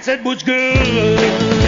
said was good.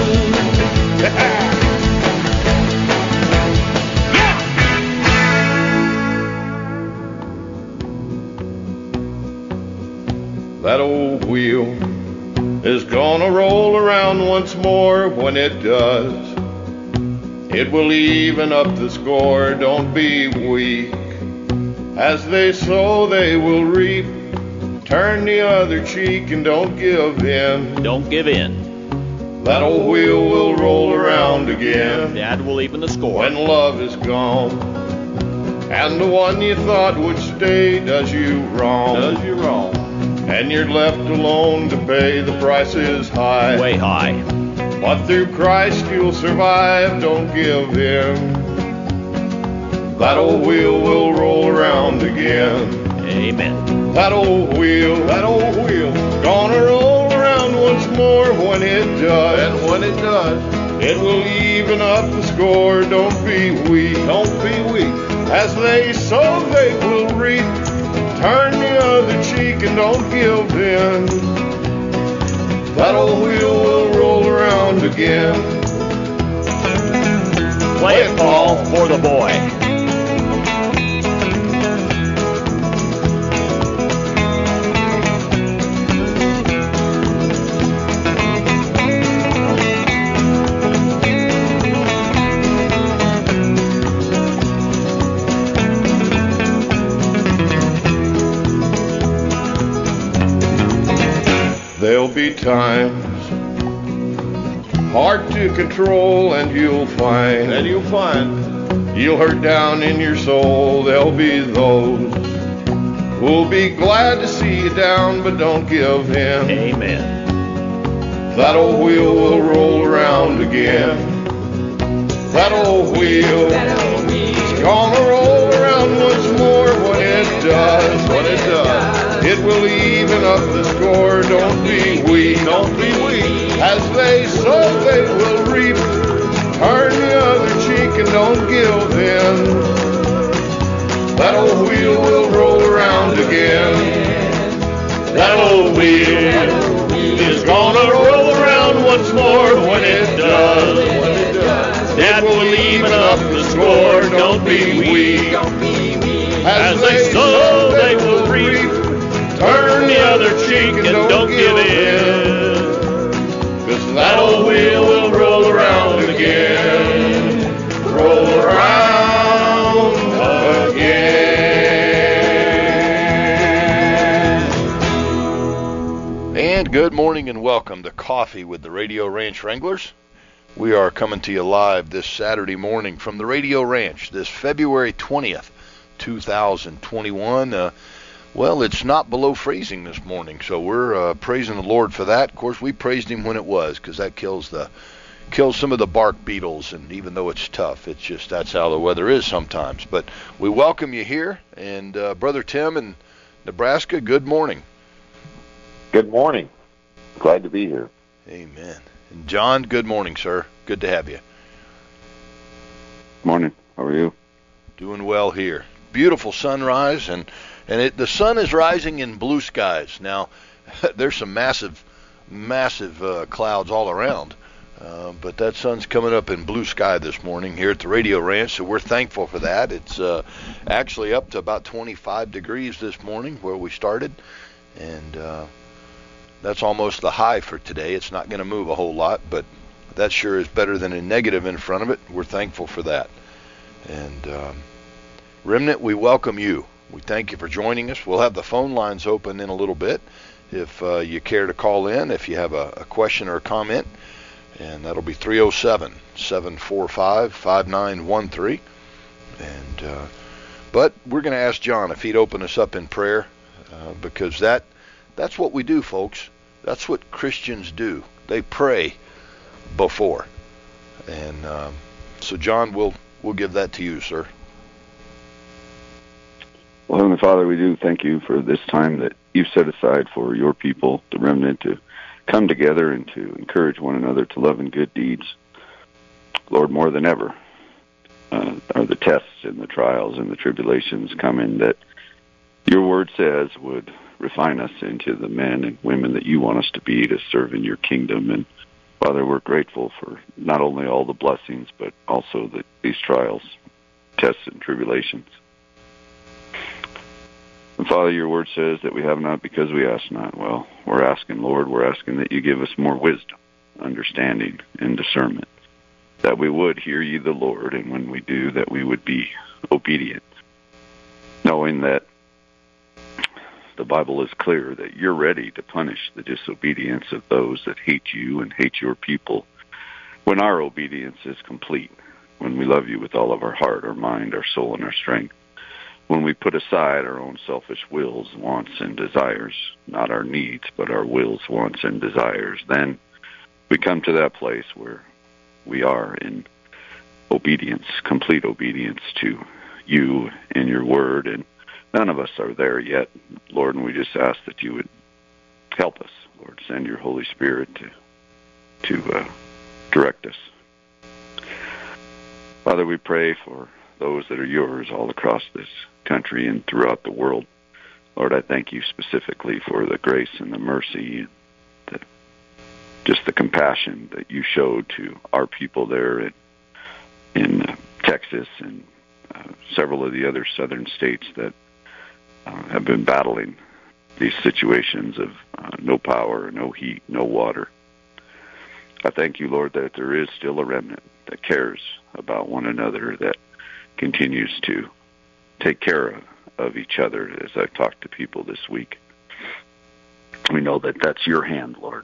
That old wheel is gonna roll around once more. When it does, it will even up the score. Don't be weak. As they sow, they will reap. Turn the other cheek and don't give in. Don't give in. That old wheel will roll around again. That will even the score. When love is gone, and the one you thought would stay does you wrong. Does you wrong. And you're left alone to pay. The price is high. Way high. But through Christ you'll survive. Don't give in. That old wheel will roll around again. Amen. That old wheel, gonna roll around once more. When it does, and when it does, it will even up the score. Don't be weak. Don't be weak. As they sow, they will reap. Turn the other cheek and don't give in. That old wheel will roll around again. Play it, Paul, for the boy. There'll be times hard to control, and you'll find you'll hurt down in your soul. There'll be those who'll be glad to see you down, but don't give in. Amen. That old wheel will roll around again. That old wheel is gonna roll around once more. When it does, it will even up the score. Don't be weak. As they sow, they will reap. Turn the other cheek and don't give in. That old wheel will roll around again. That old wheel is gonna roll around once more. When it does, it will even up the score. Don't be weak. As they sow, they will reap. Turn the other cheek and don't give in. 'Cause that old wheel will roll around again. Roll around again. And good morning and welcome to Coffee with the Radio Ranch Wranglers. We are coming to you live this Saturday morning from the Radio Ranch, this February 20th, 2021. Well, it's not below freezing this morning, so we're praising the Lord for that. Of course, we praised him when it was, because that kills some of the bark beetles, and even though it's tough, it's just that's how the weather is sometimes. But we welcome you here, and Brother Tim in Nebraska, good morning. Good morning. Glad to be here. Amen. And John, good morning, sir. Good to have you. Morning. How are you? Doing well here. Beautiful sunrise, and the sun is rising in blue skies. Now, there's some massive clouds all around, but that sun's coming up in blue sky this morning here at the Radio Ranch, so we're thankful for that. It's actually up to about 25 degrees this morning where we started, and that's almost the high for today. It's not going to move a whole lot, but that sure is better than a negative in front of it. We're thankful for that. And Remnant, we welcome you. We thank you for joining us. We'll have the phone lines open in a little bit if you care to call in, if you have a question or a comment, and that'll be 307-745-5913. And but we're going to ask John if he'd open us up in prayer, because that's what we do, folks. That's what Christians do. They pray before. And so, John, we'll give that to you, sir. Well, Heavenly Father, we do thank you for this time that you've set aside for your people, the remnant, to come together and to encourage one another to love and good deeds. Lord, more than ever are the tests and the trials and the tribulations coming that your word says would refine us into the men and women that you want us to be to serve in your kingdom. And Father, we're grateful for not only all the blessings, but also these trials, tests, and tribulations. And Father, your word says that we have not because we ask not. Well, we're asking, Lord, we're asking that you give us more wisdom, understanding, and discernment, that we would hear you, the Lord, and when we do, that we would be obedient, knowing that the Bible is clear that you're ready to punish the disobedience of those that hate you and hate your people when our obedience is complete, when we love you with all of our heart, our mind, our soul, and our strength, when we put aside our own selfish wills, wants, and desires, not our needs, but our wills, wants, and desires, then we come to that place where we are in obedience, complete obedience to you and your word, and none of us are there yet, Lord, and we just ask that you would help us, Lord. Send your Holy Spirit to direct us. Father, we pray for those that are yours all across this country and throughout the world. Lord, I thank you specifically for the grace and the mercy and just the compassion that you showed to our people there in Texas and several of the other southern states that have been battling these situations of no power, no heat, no water. I thank you, Lord, that there is still a remnant that cares about one another, that continues to take care of each other as I've talked to people this week. We know that that's your hand, Lord.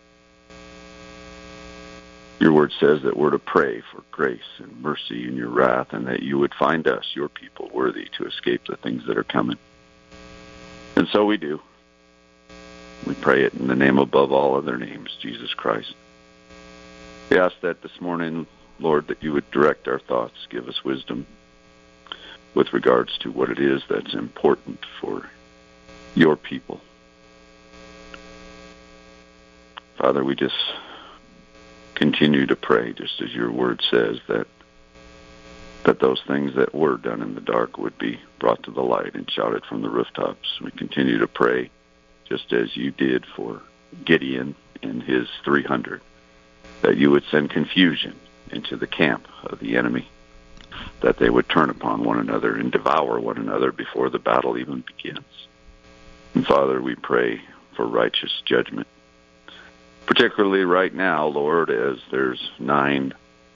Your word says that we're to pray for grace and mercy in your wrath, and that you would find us, your people, worthy to escape the things that are coming. And so we do. We pray it in the name above all other names, Jesus Christ. We ask that this morning, Lord, that you would direct our thoughts, give us wisdom with regards to what it is that's important for your people. Father, we just continue to pray, just as your word says, that those things that were done in the dark would be brought to the light and shouted from the rooftops. We continue to pray, just as you did for Gideon and his 300, that you would send confusion into the camp of the enemy, that they would turn upon one another and devour one another before the battle even begins. And Father, we pray for righteous judgment, particularly right now, Lord, as there's 9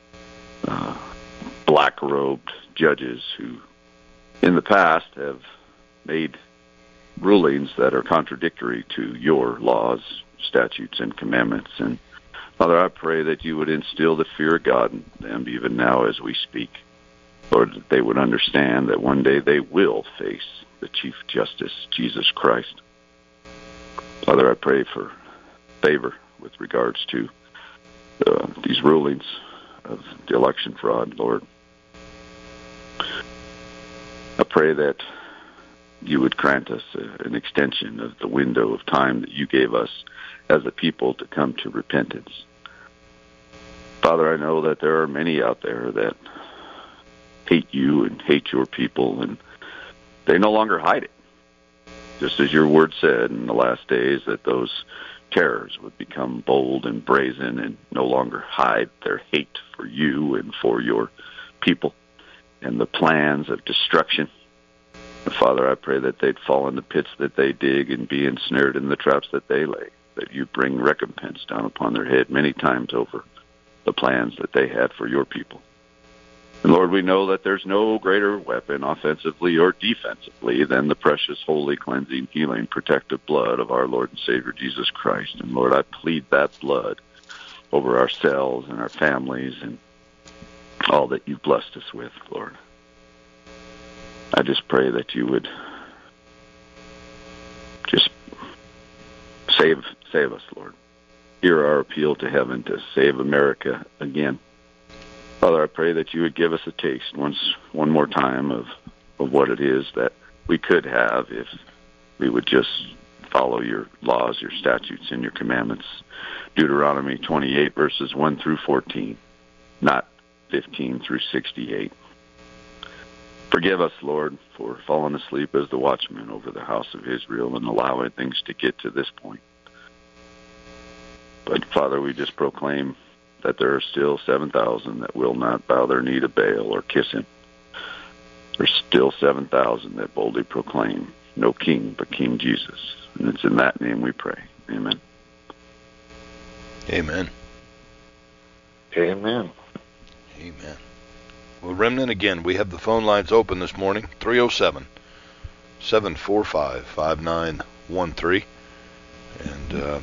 black-robed judges who in the past have made rulings that are contradictory to your laws, statutes, and commandments. And Father, I pray that you would instill the fear of God in them even now as we speak. Lord, that they would understand that one day they will face the Chief Justice, Jesus Christ. Father, I pray for favor with regards to these rulings of the election fraud, Lord. I pray that you would grant us an extension of the window of time that you gave us as a people to come to repentance. Father, I know that there are many out there that hate you and hate your people, and they no longer hide it. Just as your word said in the last days, that those terrors would become bold and brazen and no longer hide their hate for you and for your people and the plans of destruction. Father, I pray that they'd fall in the pits that they dig and be ensnared in the traps that they lay, that you bring recompense down upon their head many times over the plans that they had for your people. And Lord, we know that there's no greater weapon offensively or defensively than the precious, holy, cleansing, healing, protective blood of our Lord and Savior Jesus Christ. And Lord, I plead that blood over ourselves and our families and all that you've blessed us with, Lord. I just pray that you would just save us, Lord. Hear our appeal to heaven to save America again. Father, I pray that you would give us a taste one more time of what it is that we could have if we would just follow your laws, your statutes, and your commandments. Deuteronomy 28, verses 1 through 14, not 15 through 68. Forgive us, Lord, for falling asleep as the watchman over the house of Israel and allowing things to get to this point. But, Father, we just proclaim that there are still 7,000 that will not bow their knee to Baal or kiss him. There's still 7,000 that boldly proclaim, no king but King Jesus. And it's in that name we pray. Amen. Amen. Amen. Amen. Well, Remnant, again, we have the phone lines open this morning, 307-745-5913. And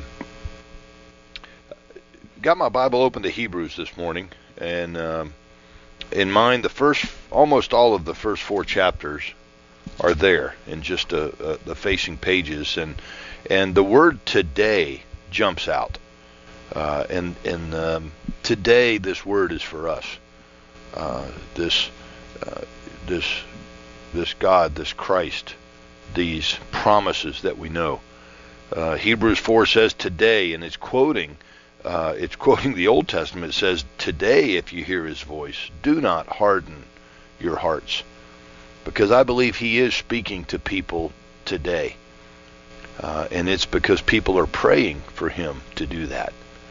got my Bible open to Hebrews this morning, and in mind, almost all of the first 4 chapters are there in just the facing pages, and the word today jumps out, and today this word is for us. This God, this Christ, these promises that we know. Hebrews 4 says today, and it's quoting the Old Testament. It says, today, if you hear his voice, do not harden your hearts. Because I believe he is speaking to people today. And it's because people are praying for him to do that.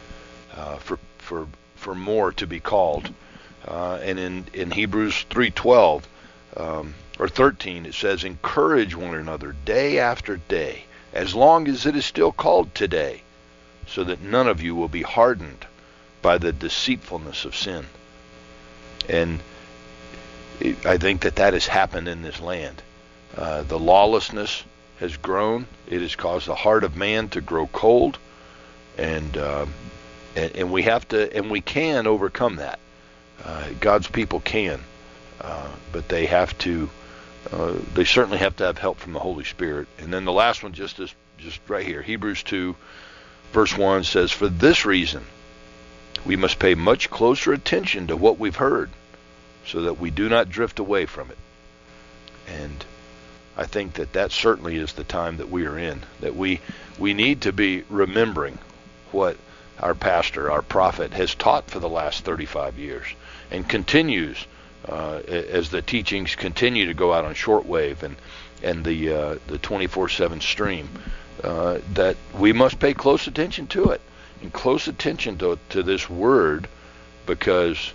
For more to be called. And in Hebrews 3:12 or 13, it says, encourage one another day after day, as long as it is still called today, so that none of you will be hardened by the deceitfulness of sin. And I think that has happened in this land. The lawlessness has grown. It has caused the heart of man to grow cold, and we have to, and we can overcome that. God's people can, but they have to. They certainly have to have help from the Holy Spirit. And then the last one, just right here, Hebrews 2, verse 1 says, for this reason, we must pay much closer attention to what we've heard, so that we do not drift away from it. And I think that certainly is the time that we are in, that we need to be remembering what our pastor, our prophet, has taught for the last 35 years, and continues as the teachings continue to go out on shortwave and the 24/7 stream, that we must pay close attention to it, and close attention to this word, because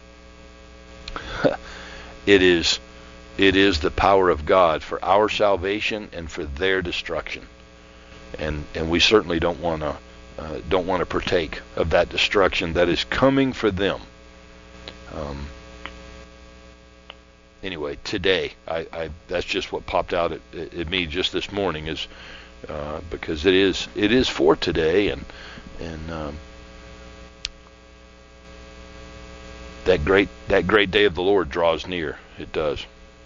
it is the power of God for our salvation and for their destruction, and we certainly don't want to partake of that destruction that is coming for them. Anyway, today, I that's just what popped out at me just this morning, is because it is for today, and that great day of the Lord draws near. It does.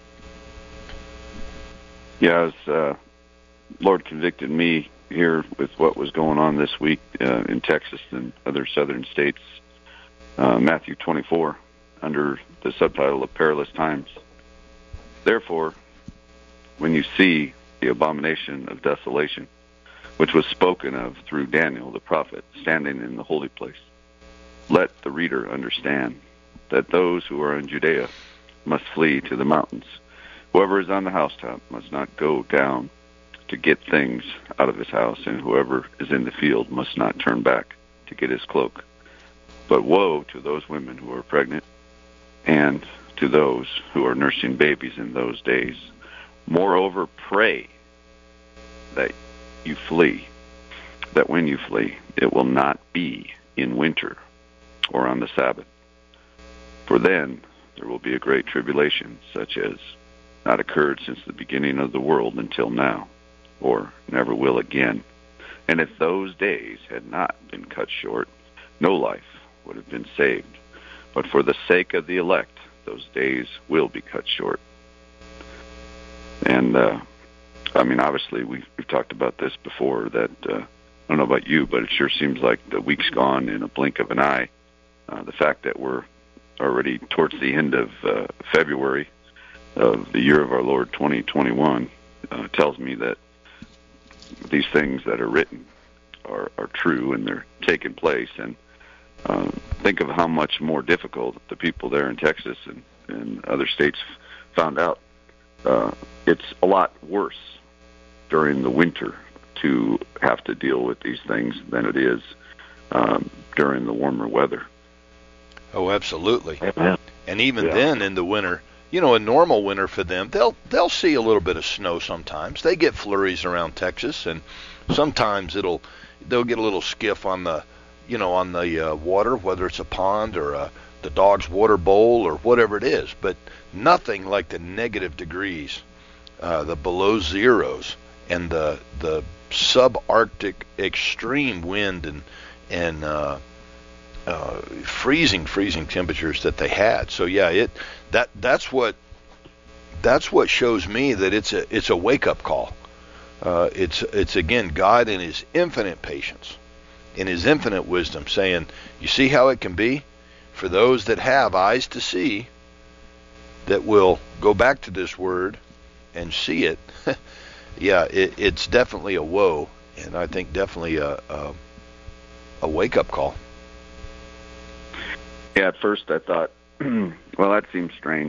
Yeah, as Lord convicted me here with what was going on this week in Texas and other southern states, Matthew 24, under the subtitle of Perilous Times. Therefore, when you see the abomination of desolation, which was spoken of through Daniel the prophet, standing in the holy place, let the reader understand that those who are in Judea must flee to the mountains. Whoever is on the housetop must not go down to get things out of his house, and whoever is in the field must not turn back to get his cloak. But woe to those women who are pregnant, and to those who are nursing babies in those days. Moreover, pray that you flee, that when you flee, it will not be in winter or on the Sabbath. For then there will be a great tribulation, such as not occurred since the beginning of the world until now, or never will again. And if those days had not been cut short, no life would have been saved. But for the sake of the elect, those days will be cut short. And obviously we've talked about this before, that I don't know about you, but it sure seems like the week's gone in a blink of an eye. The fact that we're already towards the end of February of the year of our Lord 2021 tells me that these things that are written are true, and they're taking place. And think of how much more difficult the people there in Texas and other states found out it's a lot worse during the winter to have to deal with these things than it is during the warmer weather. Oh, absolutely. Amen. And even then, in the winter, a normal winter for them, they'll see a little bit of snow sometimes. They get flurries around Texas, and sometimes they'll get a little skiff on the water, whether it's a pond or the dog's water bowl or whatever it is. But nothing like the negative degrees, the below zeros, and the subarctic extreme wind and freezing temperatures that they had. So yeah, that's what shows me that it's a wake up call. It's again God in His infinite patience, in His infinite wisdom, saying, you see how it can be for those that have eyes to see, that will go back to this word and see it. Yeah, it's definitely a woe, and I think definitely a wake up call. Yeah, at first I thought, well, that seems strange.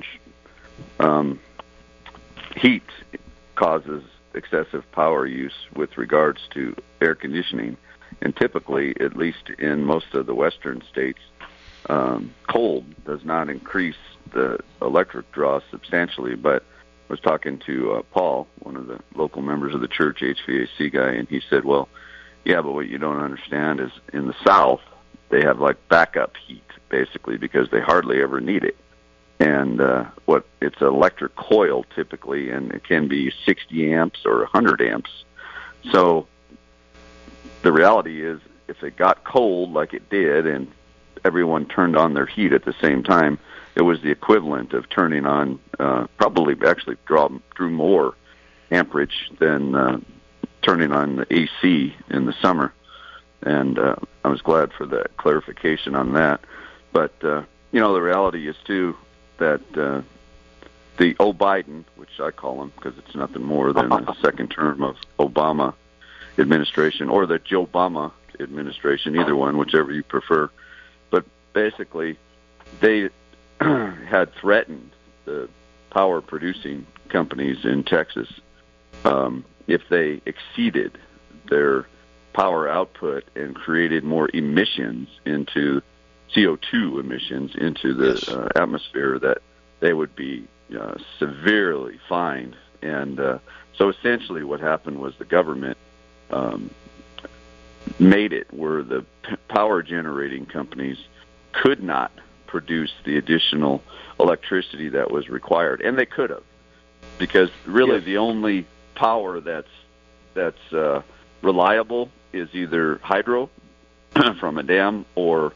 Heat causes excessive power use with regards to air conditioning, and typically, at least in most of the western states, cold does not increase the electric draw substantially. But I was talking to Paul, one of the local members of the church, HVAC guy, and he said, well, yeah, but what you don't understand is in the South, they have like backup heat, basically, because they hardly ever need it. And it's an electric coil typically, and it can be 60 amps or 100 amps. So the reality is, if it got cold like it did and everyone turned on their heat at the same time, it was the equivalent of turning on, probably actually drew more amperage than turning on the AC in the summer. And I was glad for the clarification on that. But, the reality is, too, that the Biden, which I call him because it's nothing more than the second term of Obama administration, or the Joe Obama administration, either one, whichever you prefer. But basically, they had threatened the power-producing companies in Texas if they exceeded their power output and created more emissions into CO2 emissions into the atmosphere, that they would be severely fined. And so essentially what happened was the government made it where the power generating companies could not produce the additional electricity that was required. And they could have, because really the only power that's reliable is either hydro from a dam or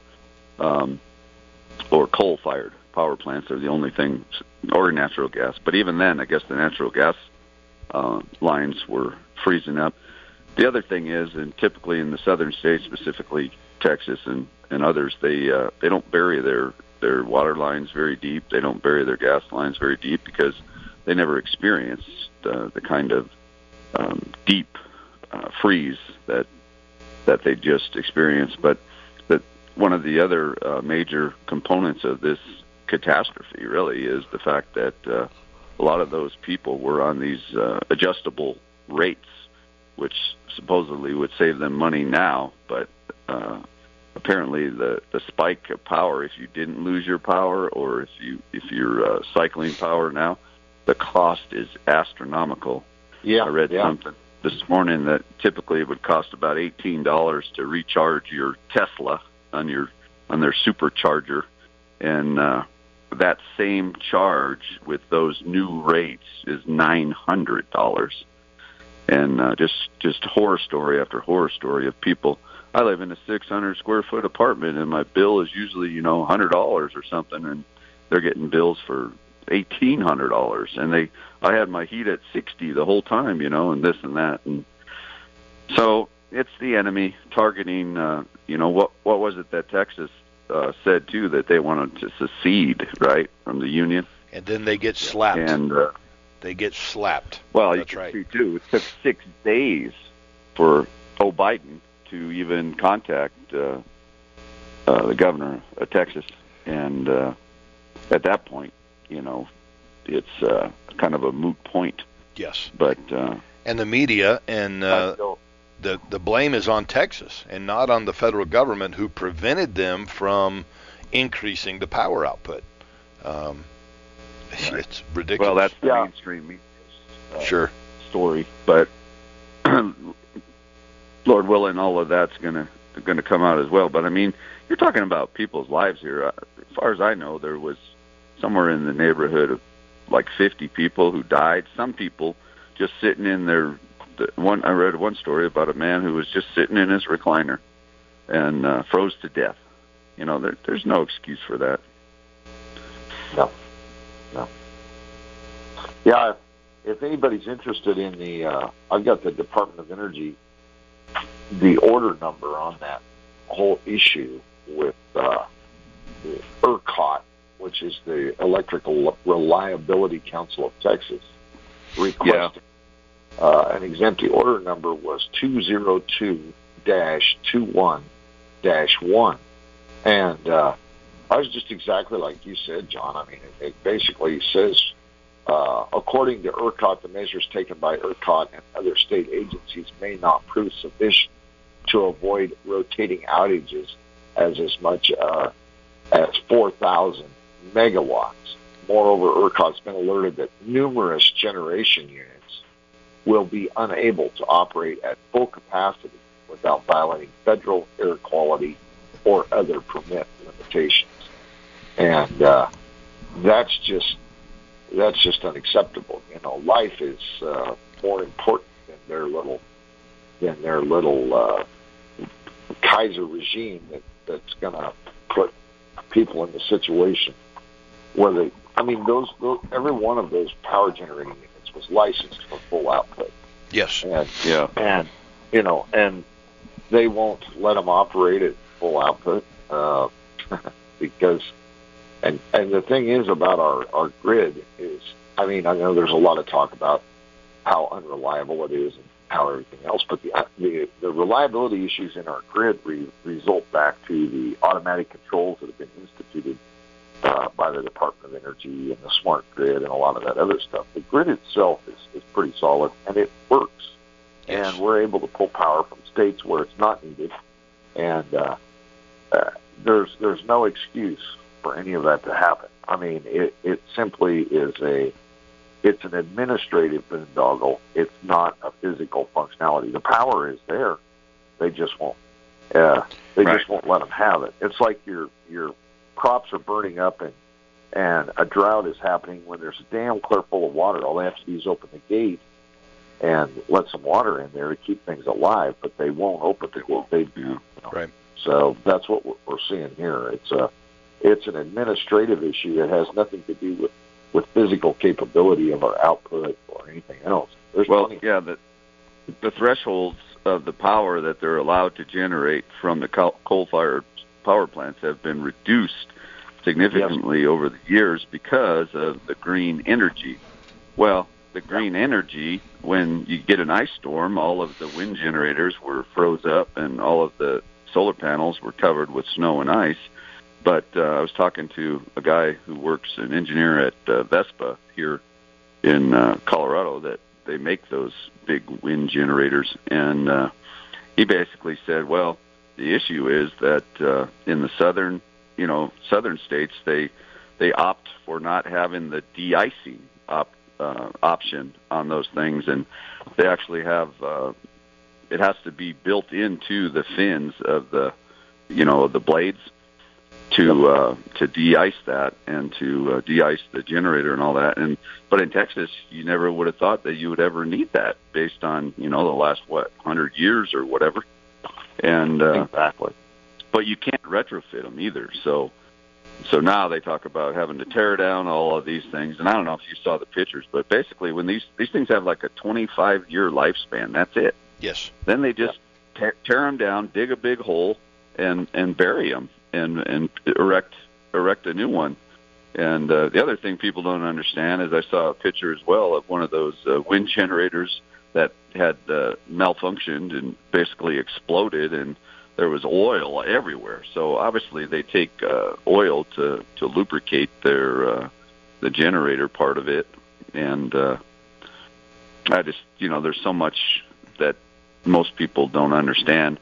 coal-fired power plants are the only things, or natural gas. But even then, I guess the natural gas lines were freezing up. The other thing is, and typically in the southern states, specifically Texas and others, they don't bury their water lines very deep. They don't bury their gas lines very deep because they never experienced the kind of deep freeze that they just experienced. But one of the other major components of this catastrophe really is the fact that a lot of those people were on these adjustable rates, which supposedly would save them money now, but apparently the spike of power, if you didn't lose your power or if you're cycling power now, the cost is astronomical. I read something this morning that typically it would cost about $18 to recharge your Tesla on their supercharger, and that same charge with those new rates is $900. And just horror story after horror story of people. I live in a 600 square foot apartment, and my bill is usually $100 or something, and they're getting bills for $1,800, and I had my heat at 60 the whole time, and this and that, and so it's the enemy targeting. What was it that Texas said too, that they wanted to secede, right, from the Union, and then they get slapped, and they get slapped. Well, that's right. You can see too. It took 6 days for Biden to even contact the governor of Texas, and at that point, it's kind of a moot point. Yes. But and the media and the blame is on Texas and not on the federal government, who prevented them from increasing the power output. It's ridiculous. Well, that's the mainstream media story, but Lord willing, all of that's going to come out as well. But I mean, you're talking about people's lives here. As far as I know, there was somewhere in the neighborhood of like 50 people who died. Some people just sitting in their I read one story about a man who was just sitting in his recliner and froze to death. You know, there's no excuse for that. No. Yeah, if anybody's interested in I've got the Department of Energy, the order number on that whole issue with the ERCOT, which is the Electrical Reliability Council of Texas, requesting an exempt. The order number was 202-21-1. And I was just exactly like you said, John. I mean, it basically says, according to ERCOT, the measures taken by ERCOT and other state agencies may not prove sufficient to avoid rotating outages as much as 4,000 megawatts. Moreover, ERCOT's been alerted that numerous generation units will be unable to operate at full capacity without violating federal air quality or other permit limitations. And that's just unacceptable. You know, life is more important than their little Kaiser regime that's going to put people in the situation where they. I mean, those every one of those power generating units was licensed for full output. Yes. And you know, and they won't let them operate at full output because. And the thing is about our grid is, I mean, I know there's a lot of talk about how unreliable it is and how everything else, but the reliability issues in our grid result back to the automatic controls that have been instituted by the Department of Energy and the smart grid and a lot of that other stuff. The grid itself is pretty solid, and it works. Yes. And we're able to pull power from states where it's not needed, and there's no excuse for any of that to happen. I mean, it simply is it's an administrative boondoggle. It's not a physical functionality. The power is there. They just won't. Just won't let them have it. It's like your crops are burning up and a drought is happening when there's a dam clear full of water. All they have to do is open the gate and let some water in there to keep things alive, but they won't open it. They do. You know? Right. So that's what we're seeing here. It's an administrative issue that has nothing to do with physical capability of our output or anything else. The thresholds of the power that they're allowed to generate from the coal-fired power plants have been reduced significantly over the years because of the green energy. Well, the green energy, when you get an ice storm, all of the wind generators were froze up and all of the solar panels were covered with snow and ice. But I was talking to a guy who works, an engineer at Vespa here in Colorado, that they make those big wind generators. And he basically said, well, the issue is that in the southern states, they opt for not having the de-icing option on those things. And they actually have, it has to be built into the fins of the blades to de-ice that and to de-ice the generator and all that. But in Texas, you never would have thought that you would ever need that based on, the last, 100 years or whatever. And exactly. But you can't retrofit them either. So now they talk about having to tear down all of these things. And I don't know if you saw the pictures, but basically when these things have like a 25-year lifespan, that's it. Yes. Then they just tear them down, dig a big hole, and bury them. And erect a new one. And the other thing people don't understand is I saw a picture as well of one of those wind generators that had malfunctioned and basically exploded, and there was oil everywhere. So obviously they take oil to lubricate their the generator part of it, And I just, there's so much that most people don't understand.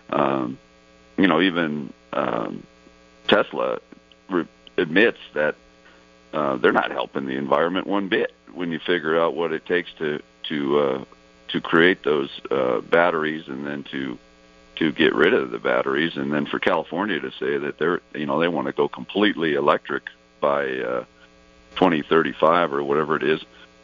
Even Tesla admits that they're not helping the environment one bit when you figure out what it takes to create those batteries, and then to get rid of the batteries, and then for California to say that they want to go completely electric by 2035 or whatever it is.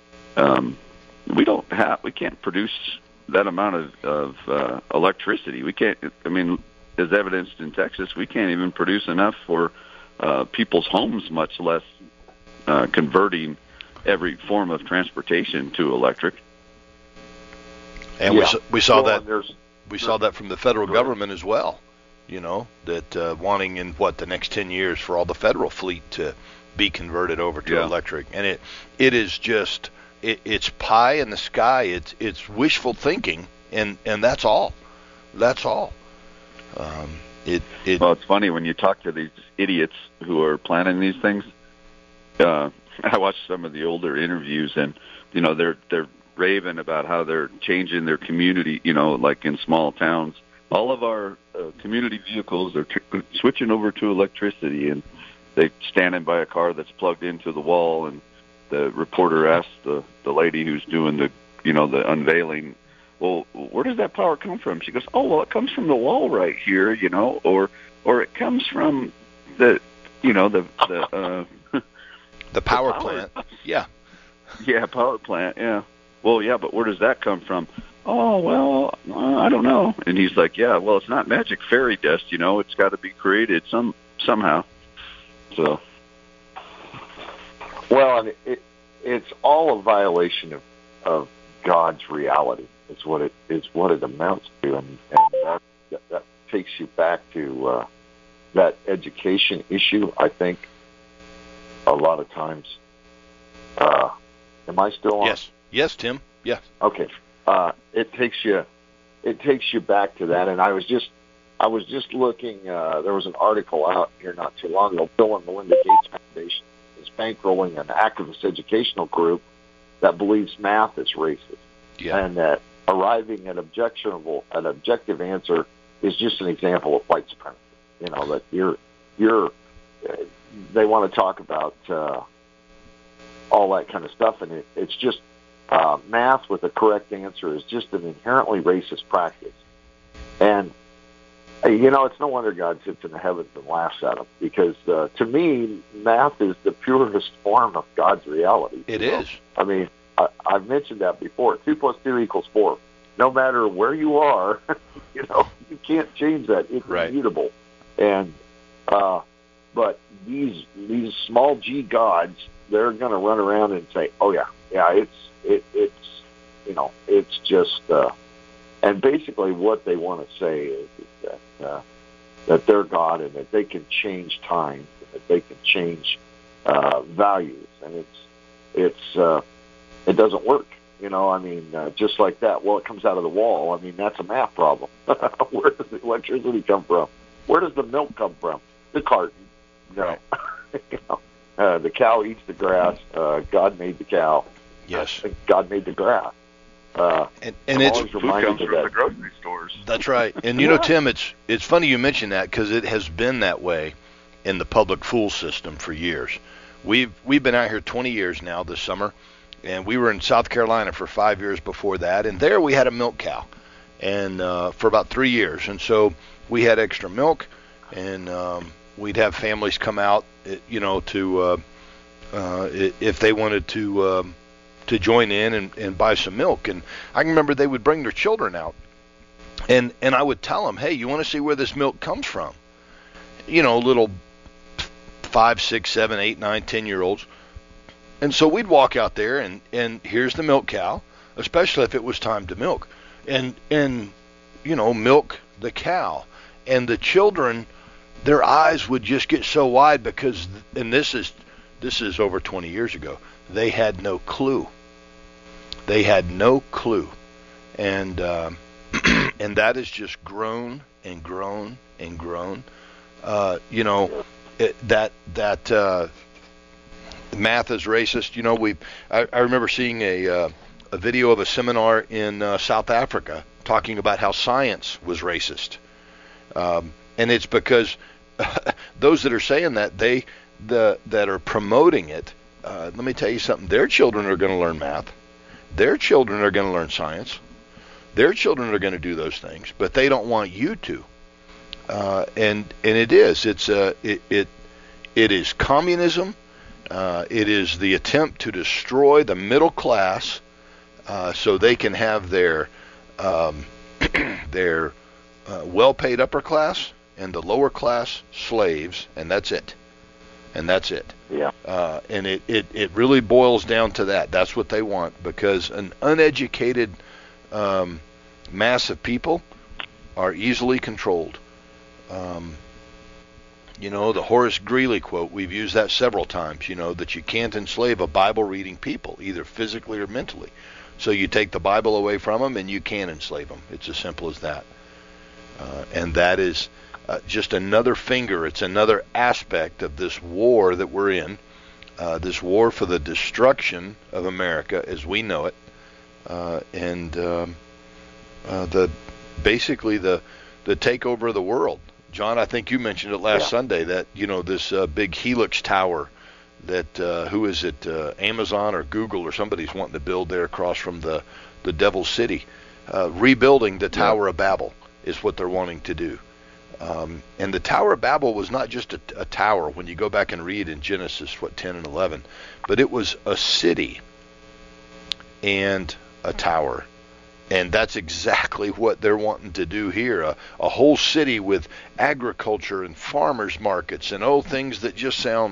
We can't produce that amount of electricity. We can't. I mean, as evidenced in Texas, we can't even produce enough for people's homes, much less converting every form of transportation to electric. And we saw that. We saw that from the federal government as well. That wanting in the next 10 years for all the federal fleet to be converted over to electric, and it is just it's pie in the sky. It's wishful thinking, and that's all. That's all. Well, it's funny when you talk to these idiots who are planning these things. I watched some of the older interviews, and they're raving about how they're changing their community. Like in small towns, all of our community vehicles are switching over to electricity, and they standing by a car that's plugged into the wall. And the reporter asked the lady who's doing the unveiling, well, where does that power come from? She goes, oh, well, it comes from the wall right here, or it comes from the power plant. Yeah. Yeah, power plant. Yeah. Well, yeah, but where does that come from? Oh, well, I don't know. And he's like, yeah, well, it's not magic fairy dust, it's got to be created somehow. So. Well, and it's all a violation of God's reality. It's what it amounts to, and that takes you back to that education issue. I think a lot of times. Am I still on? Yes, Tim. Yes. Okay. It takes you back to that, and I was just looking. There was an article out here not too long ago. Bill and Melinda Gates Foundation is bankrolling an activist educational group that believes math is racist, and that arriving at an objective answer is just an example of white supremacy. That they want to talk about all that kind of stuff, and it's just math with a correct answer is just an inherently racist practice. And it's no wonder God sits in the heavens and laughs at them, because to me, math is the purest form of God's reality. It is. I mean, I've mentioned that before. 2 + 2 = 4. No matter where you are, you can't change that. It's immutable. And but these small g gods, they're going to run around and say, "Oh yeah, it's just." And basically, what they want to say is that they're God, and that they can change time, and that they can change values, and it doesn't work. Just like that. Well, it comes out of the wall. I mean, that's a math problem. Where does the electricity come from? Where does the milk come from? The carton. No. The cow eats the grass. God made the cow. Yes. God made the grass. And it's food comes from the grocery stores. That's right. And Tim, it's funny you mention that, because it has been that way in the public fool system for years. We've been out here 20 years now this summer, and we were in South Carolina for 5 years before that, and there we had a milk cow, and for about 3 years, and so we had extra milk, and we'd have families come out, to if they wanted to join in and buy some milk. And I can remember they would bring their children out, and I would tell them, hey, you want to see where this milk comes from? Little 5, 6, 7, 8, 9, 10-year-olds. And so we'd walk out there, and here's the milk cow, especially if it was time to milk, and milk the cow. And the children, their eyes would just get so wide, because, and this is over 20 years ago, they had no clue. They had no clue. And and that has just grown and grown and grown. math is racist. You know, I remember seeing a video of a seminar in South Africa talking about how science was racist, and it's because those that are saying that that are promoting it. Let me tell you something. Their children are going to learn math. Their children are going to learn science. Their children are going to do those things, but they don't want you to. And it is. It is communism. It is the attempt to destroy the middle class, so they can have their well-paid upper class and the lower class slaves, and that's it. Yeah. And it really boils down to that. That's what they want, because an uneducated mass of people are easily controlled. You know, the Horace Greeley quote, we've used that several times, you know, that you can't enslave a Bible-reading people, either physically or mentally. So you take the Bible away from them, and you can enslave them. It's as simple as that. And that is just another finger. It's another aspect of this war that we're in, this war for the destruction of America as we know it, and basically the takeover of the world. John, I think you mentioned it last Sunday that, you know, this big Helix Tower that, who is it, Amazon or Google or somebody's wanting to build there across from the Devil's City. Rebuilding the Tower of Babel is what they're wanting to do. And the Tower of Babel was not just a tower when you go back and read in Genesis, 10 and 11, but it was a city and a tower. And that's exactly what they're wanting to do here. A whole city with agriculture and farmers markets and things that just sound,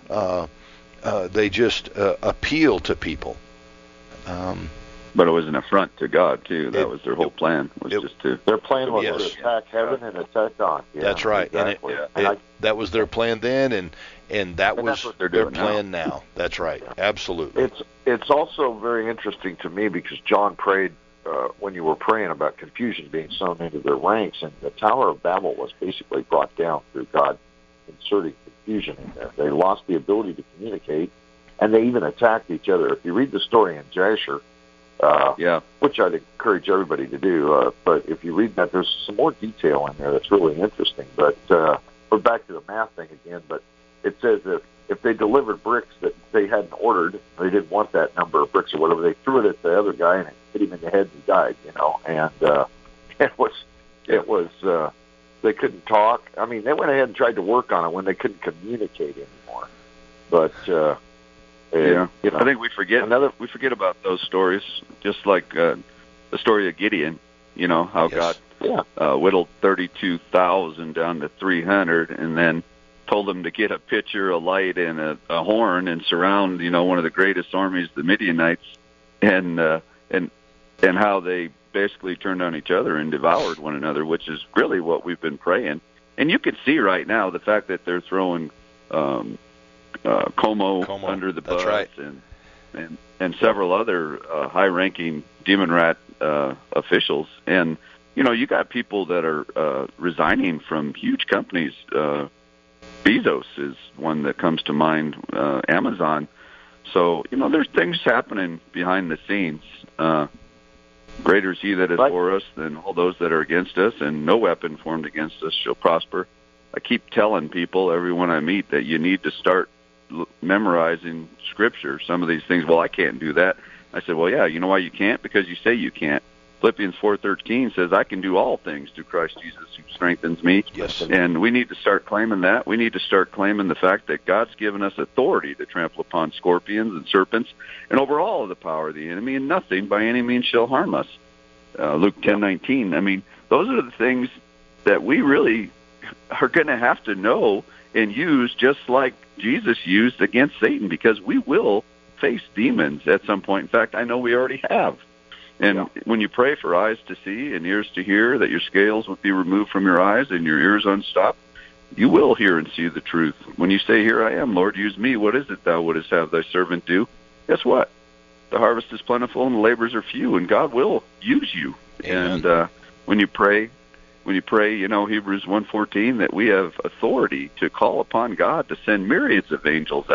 they just appeal to people. But it was an affront to God, too. That was their whole plan, Their plan was to attack heaven and attack God. Yeah, that's right. Exactly. And that was their plan then, and that was their plan now. That's right. Yeah. Absolutely. It's also very interesting to me because John prayed, when you were praying about confusion being sown into their ranks, and the Tower of Babel was basically brought down through God inserting confusion in there. They lost the ability to communicate, and they even attacked each other. If you read the story in Jasher, which I'd encourage everybody to do, but if you read that, there's some more detail in there that's really interesting. But we're back to the math thing again, but it says if they delivered bricks that they hadn't ordered, they didn't want that number of bricks or whatever, they threw it at the other guy and it hit him in the head and he died, you know. And it was they couldn't talk. I mean, they went ahead and tried to work on it when they couldn't communicate anymore. But you know, I think we forget about those stories, just like the story of Gideon. You know how God whittled 32,000 down to 300, and then told them to get a pitcher, a light, and a horn, and surround, you know, one of the greatest armies, the Midianites, and how they basically turned on each other and devoured one another, which is really what we've been praying. And you can see right now the fact that they're throwing Como under the bus, right. and several other high-ranking demon rat officials, and you know, you got people that are resigning from huge companies. Bezos is one that comes to mind, Amazon. So, you know, there's things happening behind the scenes. Greater is he that is for us than all those that are against us, and no weapon formed against us shall prosper. I keep telling people, everyone I meet, that you need to start memorizing Scripture. Some of these things, well, I can't do that. I said, well, yeah, you know why you can't? Because you say you can't. Philippians 4:13 says, I can do all things through Christ Jesus who strengthens me. Yes. And we need to start claiming that. We need to start claiming the fact that God's given us authority to trample upon scorpions and serpents and over all of the power of the enemy, and nothing by any means shall harm us. Luke 10:19. I mean, those are the things that we really are going to have to know and use, just like Jesus used against Satan, because we will face demons at some point. In fact, I know we already have. And when you pray for eyes to see and ears to hear, that your scales would be removed from your eyes and your ears unstopped, you will hear and see the truth. When you say, here I am, Lord, use me, what is it thou wouldest have thy servant do? Guess what? The harvest is plentiful and the labors are few, and God will use you. Amen. And when you pray, you know, Hebrews 1:14, that we have authority to call upon God to send myriads of angels out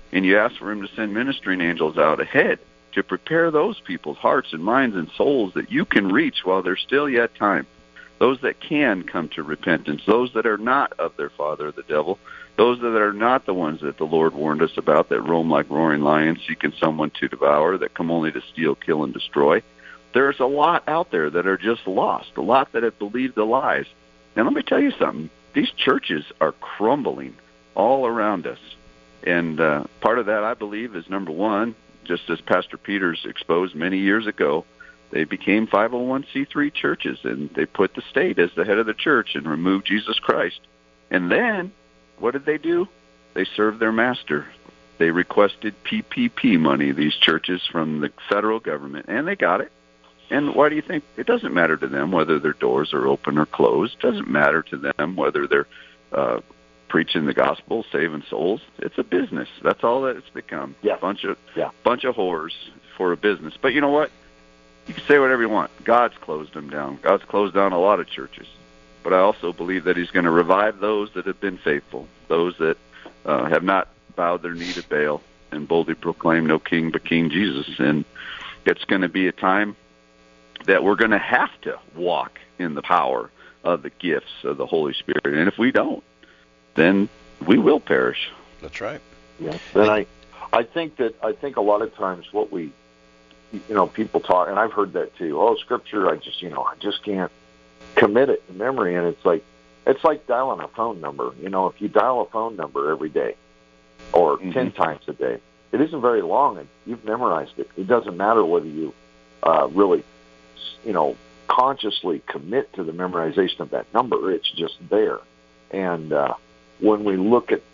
And you ask for him to send ministering angels out ahead to prepare those people's hearts and minds and souls that you can reach while there's still yet time. Those that can come to repentance, those that are not of their father, the devil, those that are not the ones that the Lord warned us about, that roam like roaring lions, seeking someone to devour, that come only to steal, kill, and destroy. There's a lot out there that are just lost, a lot that have believed the lies. And let me tell you something. These churches are crumbling all around us. And part of that, I believe, is, number one, just as Pastor Peters exposed many years ago, they became 501c3 churches, and they put the state as the head of the church and removed Jesus Christ. And then, what did they do? They served their master. They requested PPP money, these churches, from the federal government, and they got it. And why do you think? It doesn't matter to them whether their doors are open or closed. It doesn't matter to them whether they're preaching the gospel, saving souls. It's a business. That's all that it's become. Yeah. Bunch of whores for a business. But you know what? You can say whatever you want. God's closed them down. God's closed down a lot of churches. But I also believe that he's going to revive those that have been faithful, those that have not bowed their knee to Baal and boldly proclaim no king but King Jesus. And it's going to be a time that we're going to have to walk in the power of the gifts of the Holy Spirit. And if we don't, then we will perish. That's right. Yeah. And I think a lot of times what we, people talk, and I've heard that too. Oh, Scripture, I just can't commit it to memory. And it's like dialing a phone number. If you dial a phone number every day or 10 times a day, it isn't very long, and you've memorized it. It doesn't matter whether you really, consciously commit to the memorization of that number. It's just there. And when we look at,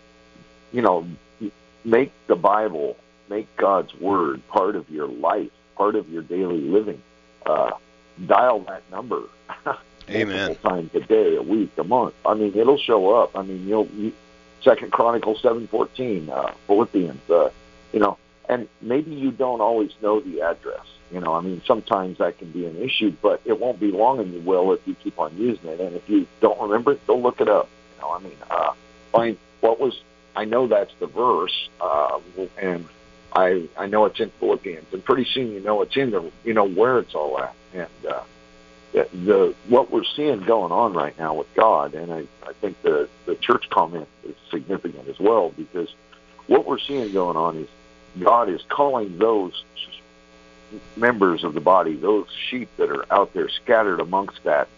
make the Bible, make God's Word part of your life, part of your daily living. Dial that number. Amen. Multiple times a day, a week, a month. I mean, it'll show up. I mean, Second Chronicles 7:14, Philippians. And maybe you don't always know the address. Sometimes that can be an issue, but it won't be long, and you will if you keep on using it. And if you don't remember it, go look it up. Find what was. I know that's the verse, and I know it's in Philippians, and pretty soon it's in the where it's all at. And what we're seeing going on right now with God, and I think the church comment is significant as well, because what we're seeing going on is God is calling those members of the body, those sheep that are out there scattered amongst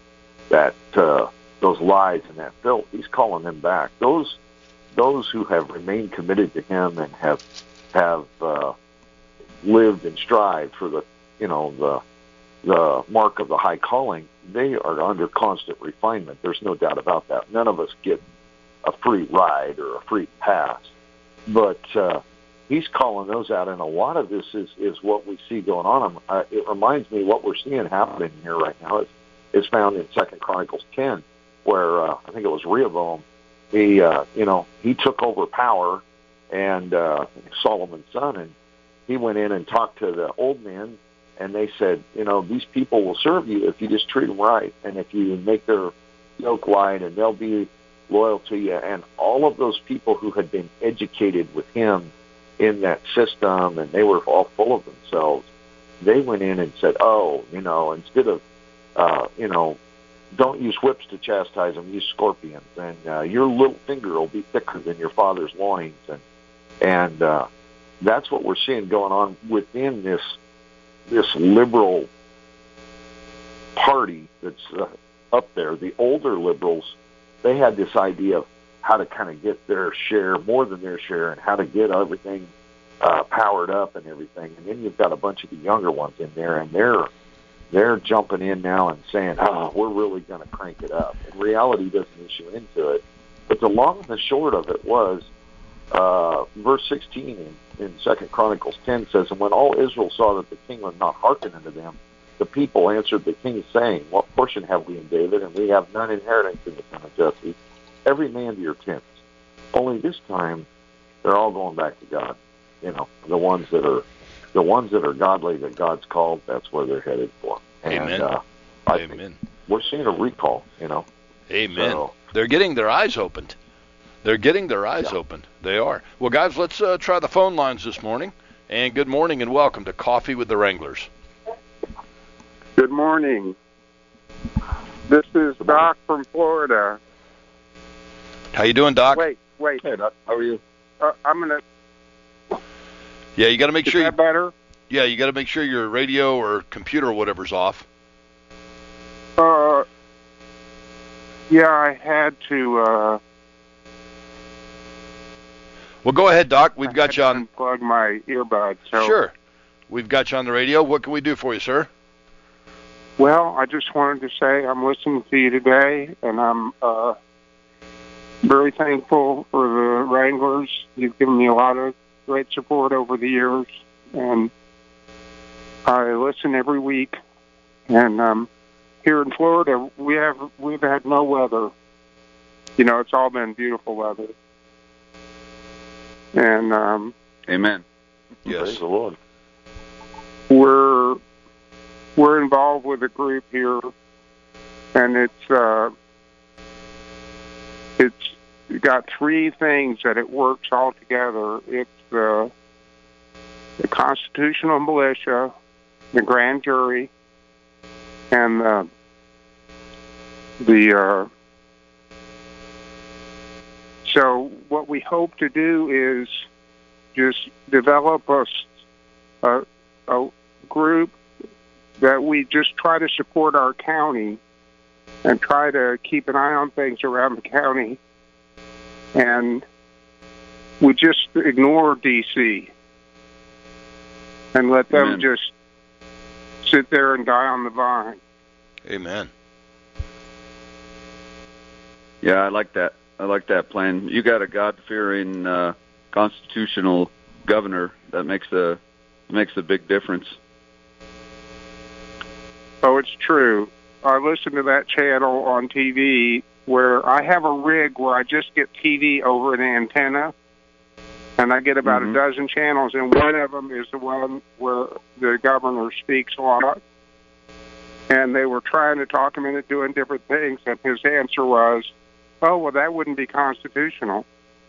those lies and that filth. He's calling them back. Those who have remained committed to Him and have lived and strived for the mark of the high calling, they are under constant refinement. There's no doubt about that. None of us get a free ride or a free pass, but He's calling those out, and a lot of this is what we see going on. It reminds me what we're seeing happening here right now is found in 2 Chronicles 10, where I think it was Rehoboam. He took over power, and Solomon's son, and he went in and talked to the old men, and they said, these people will serve you if you just treat them right, and if you make their yoke light, and they'll be loyal to you. And all of those people who had been educated with him in that system, and they were all full of themselves, they went in and said, instead of, don't use whips to chastise them, use scorpions, and your little finger will be thicker than your father's loins. And that's what we're seeing going on within this liberal party that's up there. The older liberals, they had this idea of how to kind of get their share, more than their share, and how to get everything powered up and everything. And then you've got a bunch of the younger ones in there, and they're jumping in now and saying, we're really going to crank it up. And reality doesn't issue into it. But the long and the short of it was, verse 16 in 2 Chronicles 10 says, and when all Israel saw that the king would not hearken unto them, the people answered the king, saying, what portion have we in David? And we have none inheritance in the son of Jesse. Every man to your tents. Only this time, they're all going back to God. The ones that are godly, that God's called, that's where they're headed for. Amen. And, Amen. We're seeing a recall. Amen. So, they're getting their eyes opened. They're getting their eyes open. They are. Well, guys, let's try the phone lines this morning. And good morning and welcome to Coffee with the Wranglers. Good morning. This is Doc from Florida. How you doing, Doc? Wait. Hey, Doc, how are you? I'm gonna. Yeah, you got to make sure. Is that better? Yeah, you got to make sure your radio or computer or whatever's off. Yeah, I had to. Well, go ahead, Doc. We've got you on. Plug my earbuds. So. Sure. We've got you on the radio. What can we do for you, sir? Well, I just wanted to say I'm listening to you today, and I'm very thankful for the Wranglers. You've given me a lot of great support over the years, and I listen every week. And here in Florida, we've had no weather. You know, it's all been beautiful weather. And Amen. Yes. Praise the Lord. We're involved with a group here, and it's got three things that it works all together. It's the constitutional militia, the grand jury, and the so what we hope to do is just develop a group that we just try to support our county and try to keep an eye on things around the county. And we just ignore D.C. and let them Amen. just sit there and die on the vine. Amen. Yeah, I like that. I like that plan. You got a God-fearing constitutional governor that makes a big difference. Oh, it's true. I listen to that channel on TV where I have a rig where I just get TV over an antenna, and I get about a dozen channels, and one of them is the one where the governor speaks a lot. And they were trying to talk him into doing different things, and his answer was, oh, well, that wouldn't be constitutional.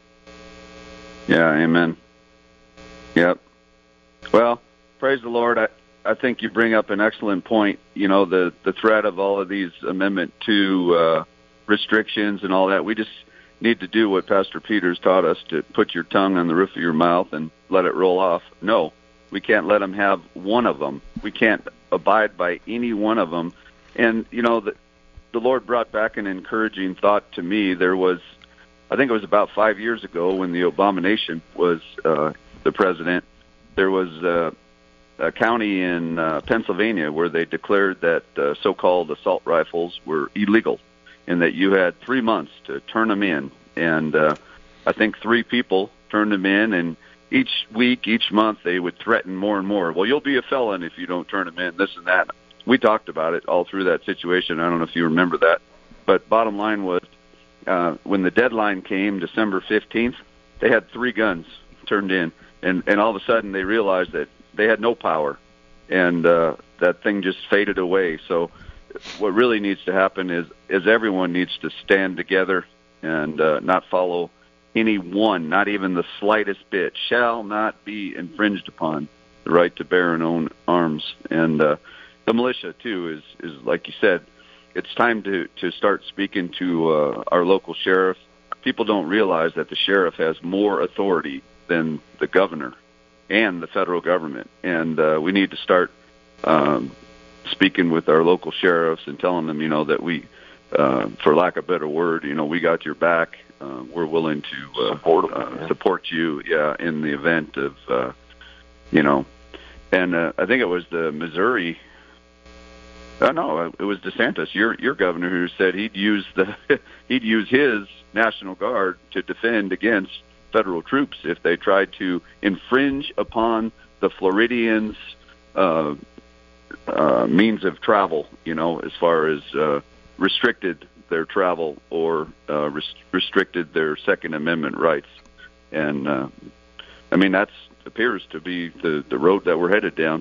Yeah, amen. Yep. Well, praise the Lord. I think you bring up an excellent point. You know, the threat of all of these Amendment 2 restrictions and all that. We just need to do what Pastor Peters taught us, to put your tongue on the roof of your mouth and let it roll off. No, we can't let them have one of them. We can't abide by any one of them. And, you know, the Lord brought back an encouraging thought to me. There was, I think it was about 5 years ago when the Abomination was the president, there was a county in Pennsylvania where they declared that so-called assault rifles were illegal and that you had 3 months to turn them in. And I think 3 people turned them in, and each week, each month, they would threaten more and more. Well, you'll be a felon if you don't turn them in, this and that. We talked about it all through that situation. I don't know if you remember that. But bottom line was, when the deadline came, December 15th, they had 3 guns turned in. And all of a sudden, they realized that they had no power, and that thing just faded away. So what really needs to happen is everyone needs to stand together and not follow any one, not even the slightest bit, shall not be infringed upon the right to bear and own arms. And the militia, too, is like you said, it's time to start speaking to our local sheriff. People don't realize that the sheriff has more authority than the governor and the federal government. And we need to start speaking with our local sheriffs and telling them, you know, that we, for lack of a better word, you know, we got your back. We're willing to support you, in the event of, you know. And I think it was the Missouri. No, it was DeSantis, your governor, who said he'd use his National Guard to defend against federal troops if they tried to infringe upon the Floridians' means of travel, you know, as far as restricted their travel or restricted their Second Amendment rights. And, I mean, that appears to be the road that we're headed down.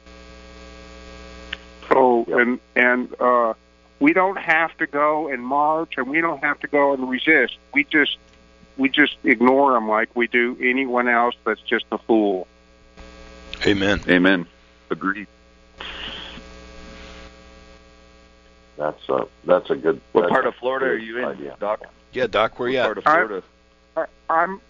Oh, and we don't have to go and march, and we don't have to go and resist. We just we just ignore them like we do anyone else that's just a fool. Amen. Amen. Agreed. That's a good. What that's part a of Florida are good you in, idea. Doc? Yeah, Doc, where you What at? part of Florida?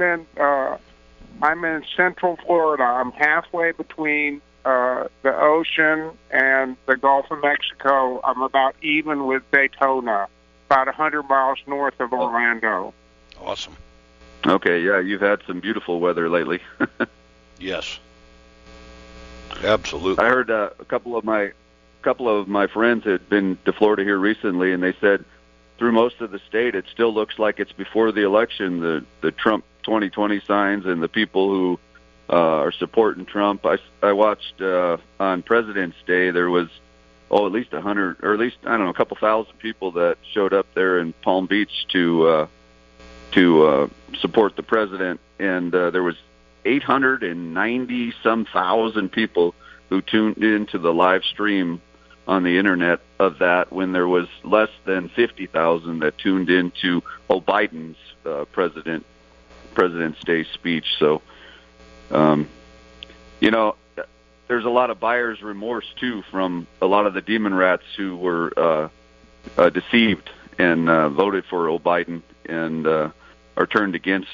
I'm in Central Florida. I'm halfway between the ocean and the Gulf of Mexico. I'm about even with Daytona, about 100 miles north of Orlando. Awesome. Okay, yeah, you've had some beautiful weather lately. Yes. Absolutely. I heard a couple of my friends had been to Florida here recently, and they said through most of the state, it still looks like it's before the election. The Trump 2020 signs and the people who are supporting Trump. I watched on President's Day there was at least 100, or at least I don't know, a couple thousand people that showed up there in Palm Beach to support the president, and there was 890 some thousand people who tuned into the live stream on the internet of that, when there was less than 50,000 that tuned into Biden's President's Day speech. So, there's a lot of buyer's remorse too from a lot of the demon rats who were deceived and voted for Biden and are turned against.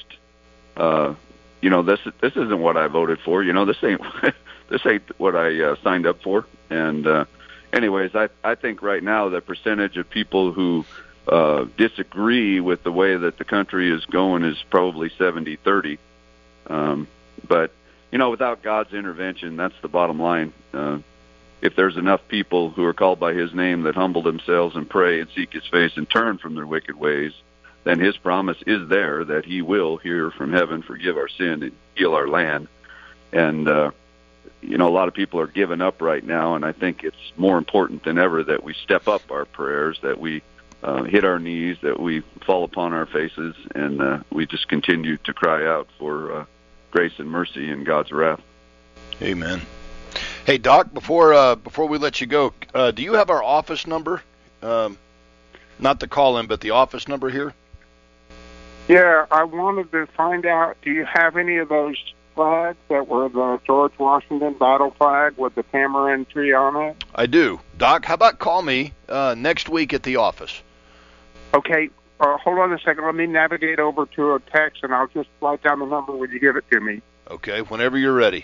This isn't what I voted for. This ain't this ain't what I signed up for. And anyways, I think right now the percentage of people who disagree with the way that the country is going is probably 70-30. But without God's intervention, that's the bottom line. If there's enough people who are called by His name that humble themselves and pray and seek His face and turn from their wicked ways, then His promise is there that He will hear from heaven, forgive our sin, and heal our land. And, a lot of people are giving up right now, and I think it's more important than ever that we step up our prayers, that we hit our knees, that we fall upon our faces, and we just continue to cry out for grace and mercy in God's wrath. Amen. Hey, Doc, before we let you go, do you have our office number? Not the call-in, but the office number here? Yeah, I wanted to find out, do you have any of those flags that were the George Washington battle flag with the tamarind tree on it? I do. Doc, how about call me next week at the office? Okay, hold on a second. Let me navigate over to a text, and I'll just write down the number when you give it to me. Okay, whenever you're ready.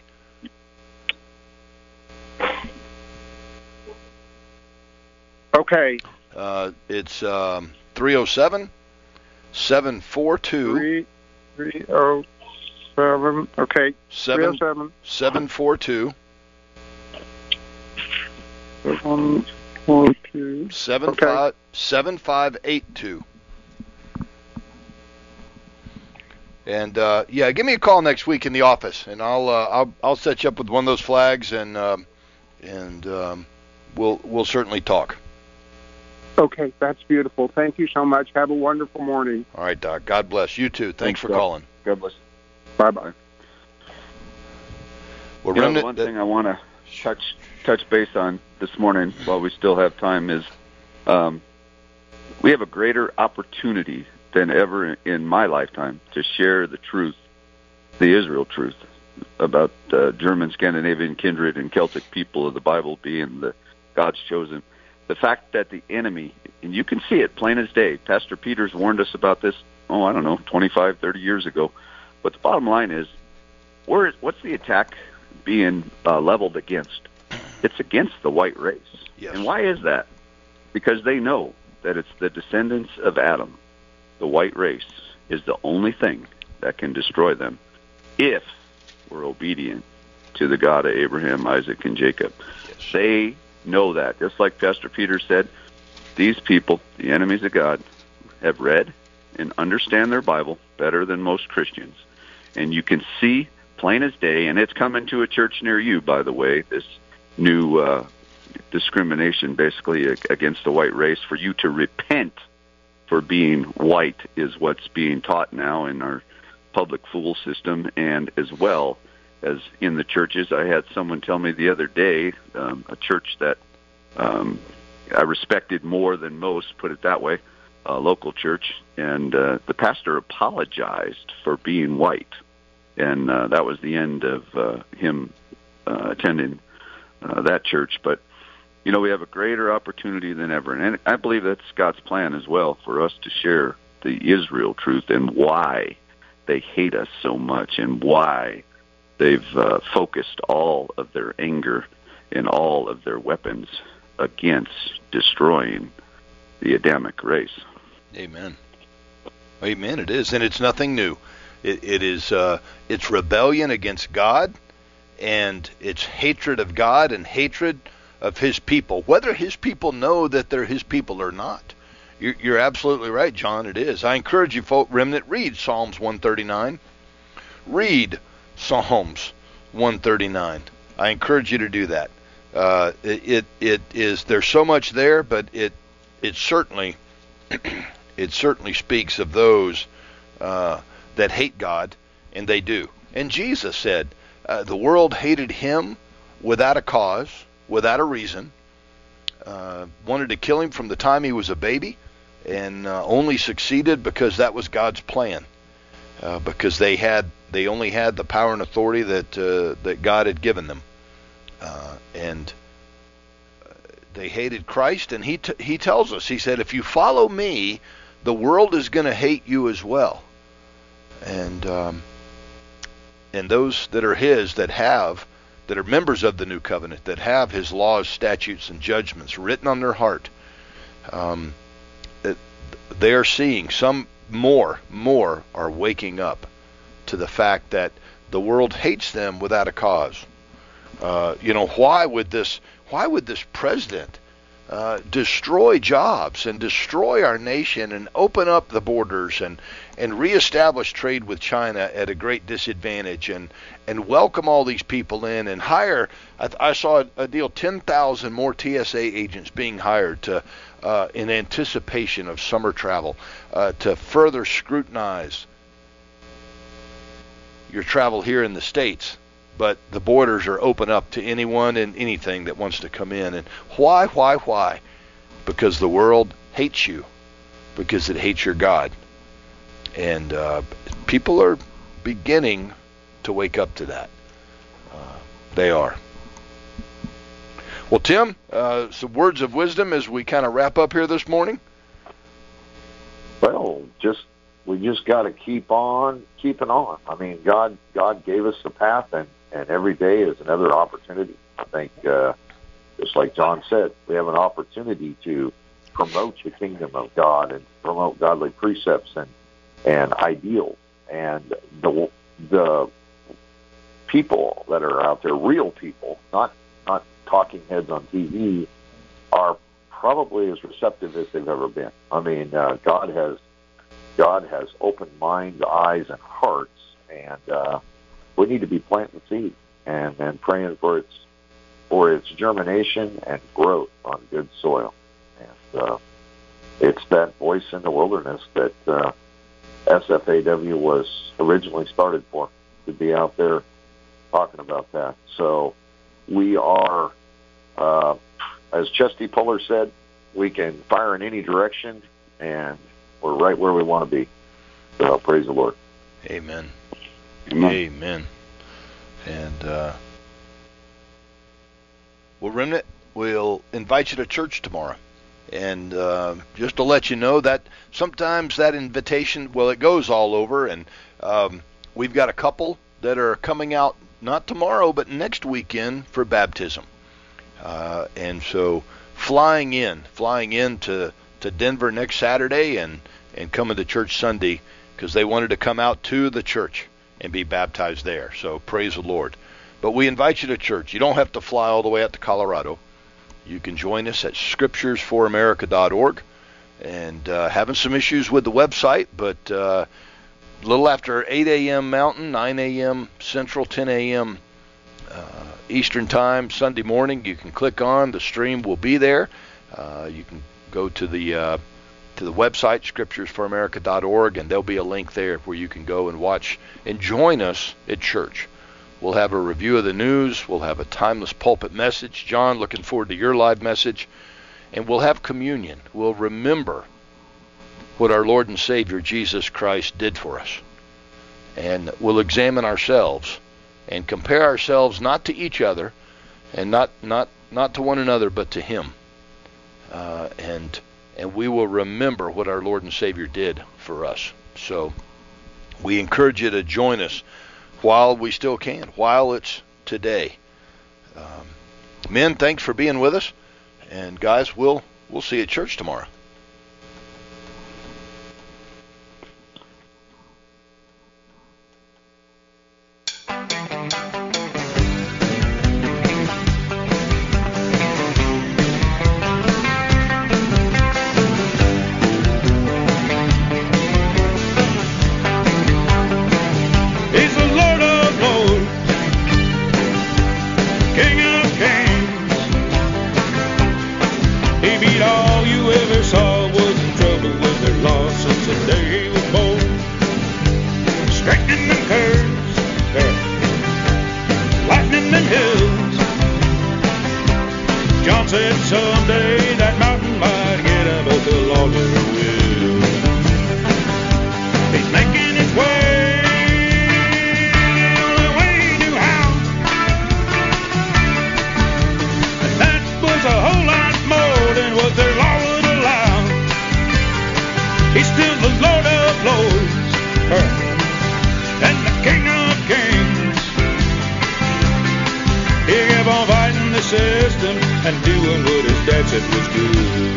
Okay. It's 307-742. 307. Okay. 307. 742. 742. 7582. And give me a call next week in the office, and I'll set you up with one of those flags, and we'll certainly talk. Okay, that's beautiful. Thank you so much. Have a wonderful morning. All right, Doc. God bless you too. Thanks for calling. God bless. Bye-bye. Well, the one thing I want to touch base on this morning, while we still have time, is we have a greater opportunity than ever in my lifetime to share the truth, the Israel truth, about German, Scandinavian, kindred, and Celtic people of the Bible being the God's chosen. The fact that the enemy, and you can see it plain as day, Pastor Peters warned us about this, 25, 30 years ago. But the bottom line is, what's the attack being leveled against? It's against the white race. Yes. And why is that? Because they know that it's the descendants of Adam, the white race, is the only thing that can destroy them if we're obedient to the God of Abraham, Isaac, and Jacob. Yes. They know that. Just like Pastor Peter said, these people, the enemies of God, have read and understand their Bible better than most Christians. And you can see plain as day, and it's coming to a church near you, by the way, this new discrimination basically against the white race. For you to repent for being white is what's being taught now in our public school system, and as well as in the churches. I had someone tell me the other day, a church that I respected more than most, put it that way, local church, and the pastor apologized for being white, and that was the end of him attending that church. But we have a greater opportunity than ever, and I believe that's God's plan as well, for us to share the Israel truth and why they hate us so much, and why they've focused all of their anger and all of their weapons against destroying the Adamic race. Amen. Amen. It is, and it's nothing new. It's rebellion against God, and it's hatred of God and hatred of His people, whether His people know that they're His people or not. You're absolutely right, John. It is. I encourage you, folk, remnant, read Psalms 139. Read Psalms 139. I encourage you to do that. It is. There's so much there, but it certainly it certainly speaks of those that hate God, and they do. And Jesus said, the world hated Him without a cause, without a reason. Wanted to kill Him from the time He was a baby, and only succeeded because that was God's plan. Because they only had the power and authority that God had given them, and they hated Christ. And He tells us, He said, if you follow me, the world is going to hate you as well. And those that are His, that are members of the new covenant, that have His laws, statutes, and judgments written on their heart, they are seeing some more are waking up to the fact that the world hates them without a cause. Why would this president destroy jobs and destroy our nation and open up the borders and reestablish trade with China at a great disadvantage and welcome all these people in and hire? I saw a deal, 10,000 more TSA agents being hired to in anticipation of summer travel, to further scrutinize your travel here in the States. But the borders are open up to anyone and anything that wants to come in. And why? Because the world hates you, because it hates your God. And people are beginning to wake up to that. They are. Well, Tim, some words of wisdom as we kind of wrap up here this morning. Well, we just got to keep on keeping on. I mean, God gave us the path, and every day is another opportunity. I think, just like John said, we have an opportunity to promote the kingdom of God and promote godly precepts and ideals. And the people that are out there, real people, not talking heads on TV, are probably as receptive as they've ever been. I mean, God has opened minds, eyes, and hearts, and we need to be planting seeds and praying for its germination and growth on good soil. And it's that voice in the wilderness that SFAW was originally started for, to be out there talking about that. So we are, as Chesty Puller said, we can fire in any direction, and we're right where we want to be. So praise the Lord. Amen. Amen. And well, Remnant, we'll invite you to church tomorrow. And just to let you know that sometimes that invitation, well, it goes all over. And we've got a couple that are coming out, not tomorrow, but next weekend for baptism. And so flying in to Denver next Saturday and coming to church Sunday, because they wanted to come out to the church and be baptized there. So praise the Lord. But we invite you to church. You don't have to fly all the way out to Colorado. You can join us at scripturesforamerica.org. And having some issues with the website, but a little after 8 a.m. Mountain, 9 a.m. Central, 10 a.m. Eastern Time, Sunday morning, you can click on. The stream will be there. You can go to the website, scripturesforamerica.org, and there'll be a link there where you can go and watch and join us at church. We'll have a review of the news. We'll have a timeless pulpit message. John, looking forward to your live message. And we'll have communion. We'll remember what our Lord and Savior Jesus Christ did for us. And we'll examine ourselves and compare ourselves not to each other and not to one another, but to Him. And we will remember what our Lord and Savior did for us. So we encourage you to join us while we still can, while it's today. Men, thanks for being with us. And guys, we'll see you at church tomorrow. And doing what his dad said was good.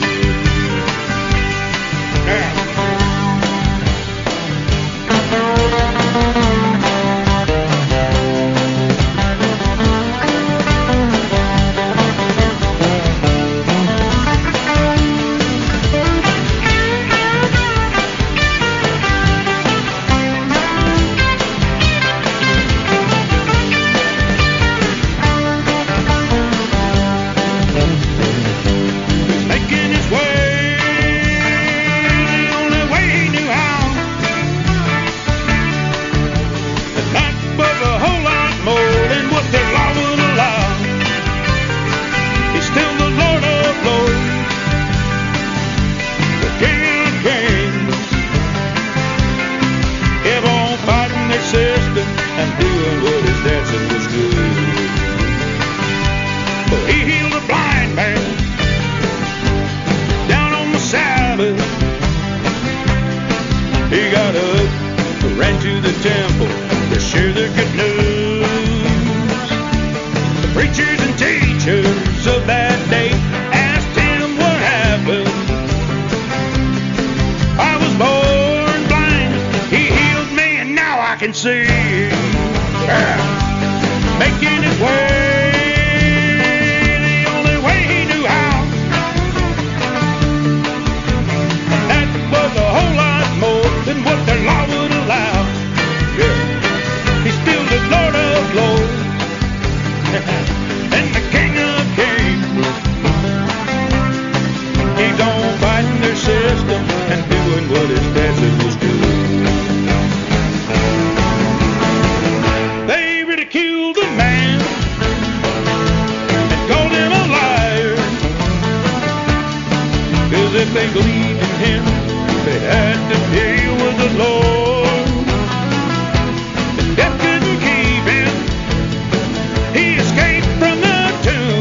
If they believed in him, they had to deal with the Lord.